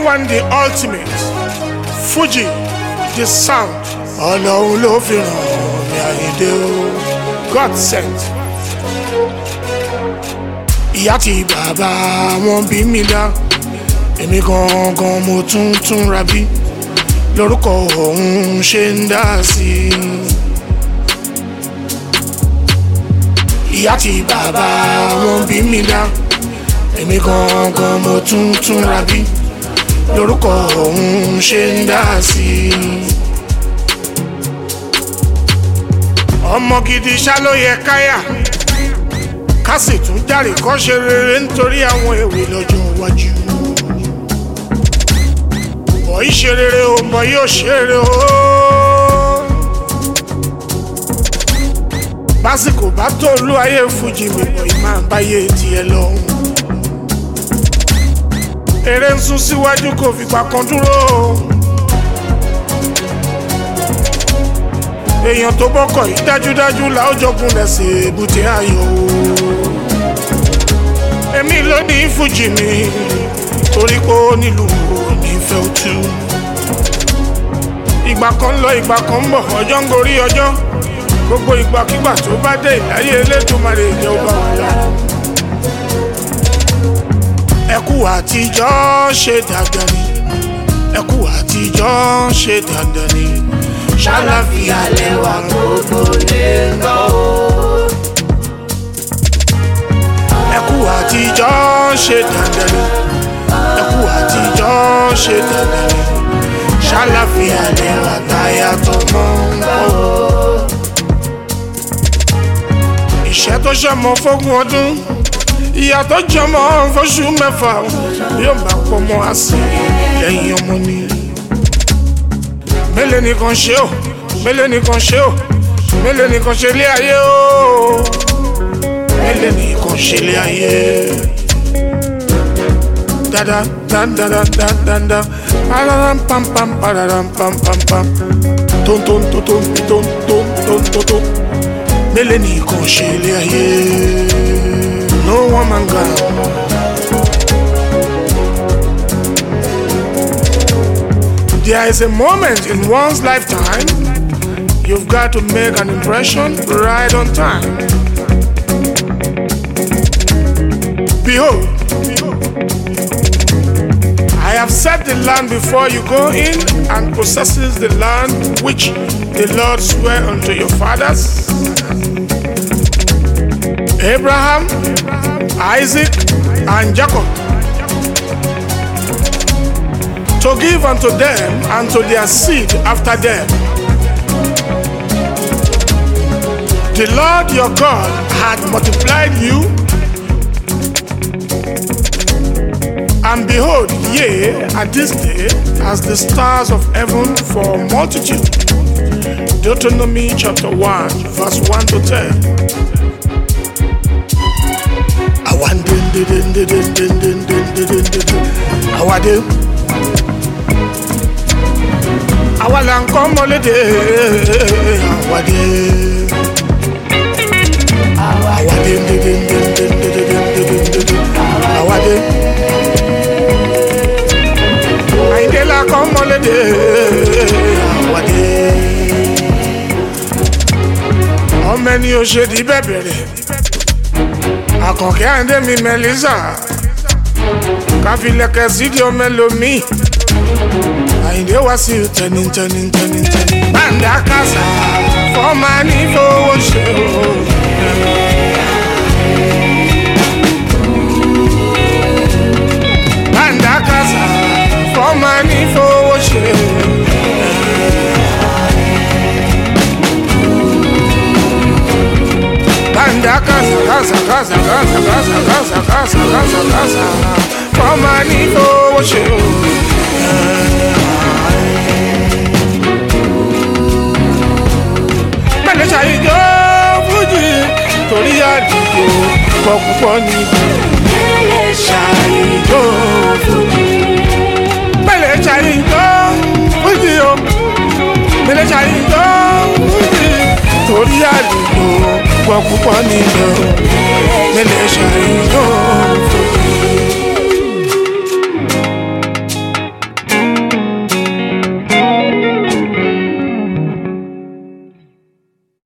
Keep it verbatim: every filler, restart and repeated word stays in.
one the ultimate Fuji the sound Ọlọ́run ló fi ràn mí Àyìndé o God sent. Ìyá tí bàbá wọn bí mi dá èmi gangan mo tún tún ra bí lórúkọ òun ṣe ń dá sí i. Ìyá tí bàbá wọn bí mi dá èmi gangan mo tún tún ra bí lórúkọ òun ṣe ń dá sí i. Ọmọ gidi ṣá ló yẹ káyà ká sì tún járe kọ́ ṣe rere nítorí àwọn èwe lọ́jọ́ iwájú. Bọ̀ yìí ṣe rere o, bọ̀ yìí ò ṣe rere o. Básìkò bá tó olú ayé Fújì mi bọ̀ yìí máa ń báyé tiẹ̀ lọ́hùn. Eré ń sún síwájú kò fìgbà kan dúró. Èèyàn tó bọ́kọ̀ yìí dájúdájú la ó jọgún lẹ́sẹ̀ èbúté ayọ̀ o. Èmi ló ní Fújì mi torí pé ó nílùú onífẹ́ òtú. Ìgbà kan lọ ìgbà kan bọ̀ ọjọ́ ń gorí ọjọ́. Gbogbo ìgbàkígbà tó bá dé ìláyé Elédùmarè jẹ́ ó bá wà lára. Ẹkú àtijọ́ ṣe dandan ni. Ẹkú àtijọ́ ṣe dandan ni. Ṣàlàfíà lẹ́wà gbogbo lè lọ. Ẹkú àtijọ́ ṣe dandan ni. Ẹkú àtijọ́ ṣe dandan ni. Ṣàlàfíà lẹ́wà táyà tó mọ́ ń bọ̀. Ìṣẹ́ tó ṣọmọ fógún ọdún ìyá tó jọmọ fóṣù mẹ́fà yóò bá pọ̀ mọ́ àsè lẹ́yìn ọmọ ni. Mélòó nìkan ṣe o, mélòó nìkan ṣe o, mélòó nìkan ṣe lé ayé o, mélòó nìkan ṣe lé ayé. Dada dada dada dada, pararam pam pam pararam pam pam pam, ton ton ton ton ton ton ton ton ton. Mélòó nìkan ṣe lé ayé. No woman gone. There is a moment in one's lifetime you've got to make an impression right on time. Behold, I have set the land before you go in and possesses the land which the Lord sware unto your fathers, Abraham, Isaac, and Jacob, to give unto them and to their seed after them. The Lord your God had multiplied you, and behold, ye at this day as the stars of heaven for multitude. Deuteronomy chapter one, verse one to ten. Awan din din din din din din din din din. Awade. Awalan komolede. Awade. Awade din din din din din din din. Awade. Àyìndé la komolede. Awade. Ọmọ ẹni ó ṣe di bẹ̀bẹ̀rẹ̀. Àkànkẹ́ Àyìndé mi Melissa káfílẹ̀kẹ̀ sídìí ọmọ ẹlòmí Àyìndé wá sí tẹni tẹni tẹni tẹni. Bàǹdà kásá fọ́ọ̀mà ní fowó ṣe o. Bàǹdà kásá fọ́ọ̀mà ní fowó ṣe o. Banda casa, casa, casa, casa, casa, casa, casa, casa, casa, for money for show. Mele chai jo Fuji, torí àdìgbò pọ̀pọ̀ ni. Mele chai jo Fuji, mele chai jo Fuji o, mele chai jo Fuji, torí àdìgbò púpọ̀ nínú mẹ́lẹ̀ ṣàìyàn.